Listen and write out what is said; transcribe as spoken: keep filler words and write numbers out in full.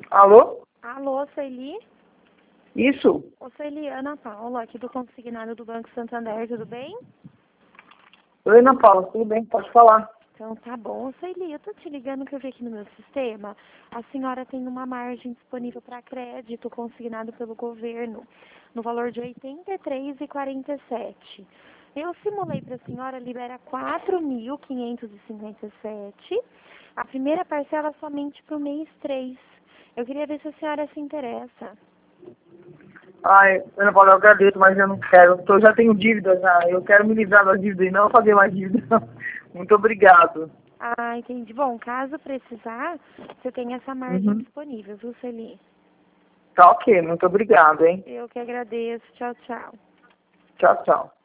Alô? Alô, Sueli? Isso? Ô, Sueli, Ana Paula, aqui do Consignado do Banco Santander, tudo bem? Oi, Ana Paula, tudo bem? Pode falar. Então tá bom. Sueli, eu tô te ligando que eu vi aqui no meu sistema, a senhora tem uma margem disponível para crédito consignado pelo governo, no valor de oitenta e três reais e quarenta e sete centavos. Eu simulei para a senhora, libera quatro mil quinhentos e cinquenta e sete. A primeira parcela somente para o mês três. Eu queria ver se a senhora se interessa. Ai, Ana Paula, eu agradeço, mas eu não quero. porque Eu já tenho dívidas já. Eu quero me livrar das dívidas e não fazer mais dívidas. Muito obrigado. Ah, entendi. Bom, caso precisar, você tem essa margem Uhum. disponível, viu, Sueli? Tá ok, muito obrigado, hein? Eu que agradeço. Tchau, tchau. Tchau, tchau.